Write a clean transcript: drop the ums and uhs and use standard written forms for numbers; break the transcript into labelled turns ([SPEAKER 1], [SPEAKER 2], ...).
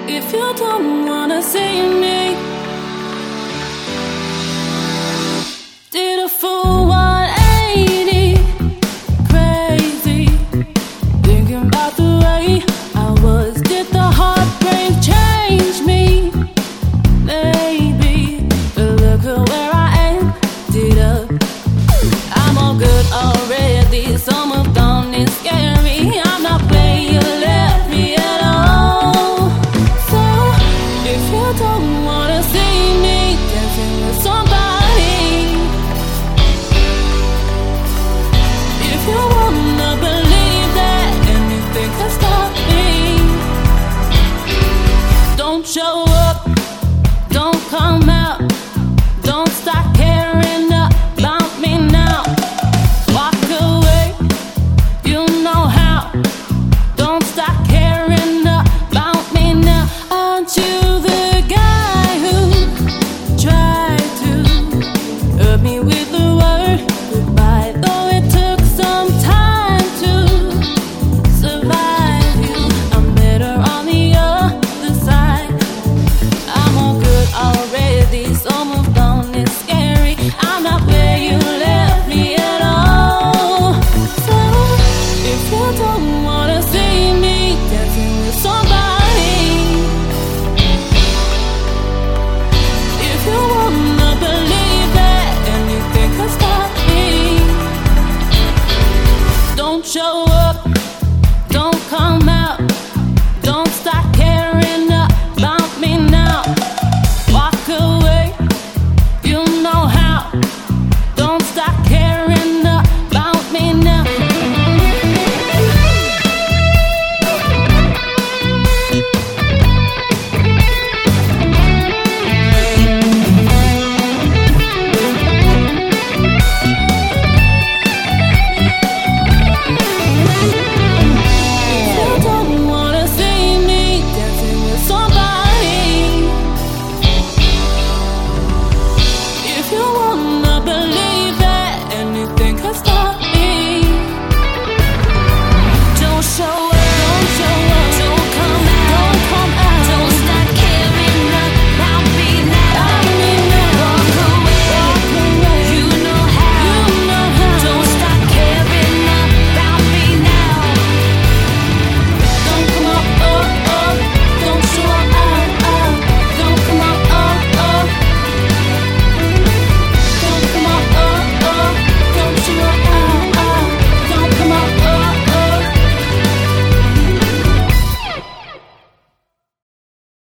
[SPEAKER 1] If you don't wanna see me, did a full 180, crazy, thinking about the way I was. Did the heartbreak change me? Maybe, but look at where I ended up. I'm all good already, so moved on, it's scary. I'm not where you left me at all. So, if you don't wanna see me dancing with somebody, if you wanna believe that anything can stop me, don't show up, don't come out, don't stop caring about me now. Walk away, you know how. Don't stop caring about me now. Aren't you the guy who tried to hurt me with the word goodbye? Though it took some time to survive you, I'm better on the other side. I'm all good already, so moved on, it's scary. I'm not where you left me at all. So, if you don't wanna see me dancing with somebody, if you wanna believe that anything can stop me, don't show up, don't come out, don't stop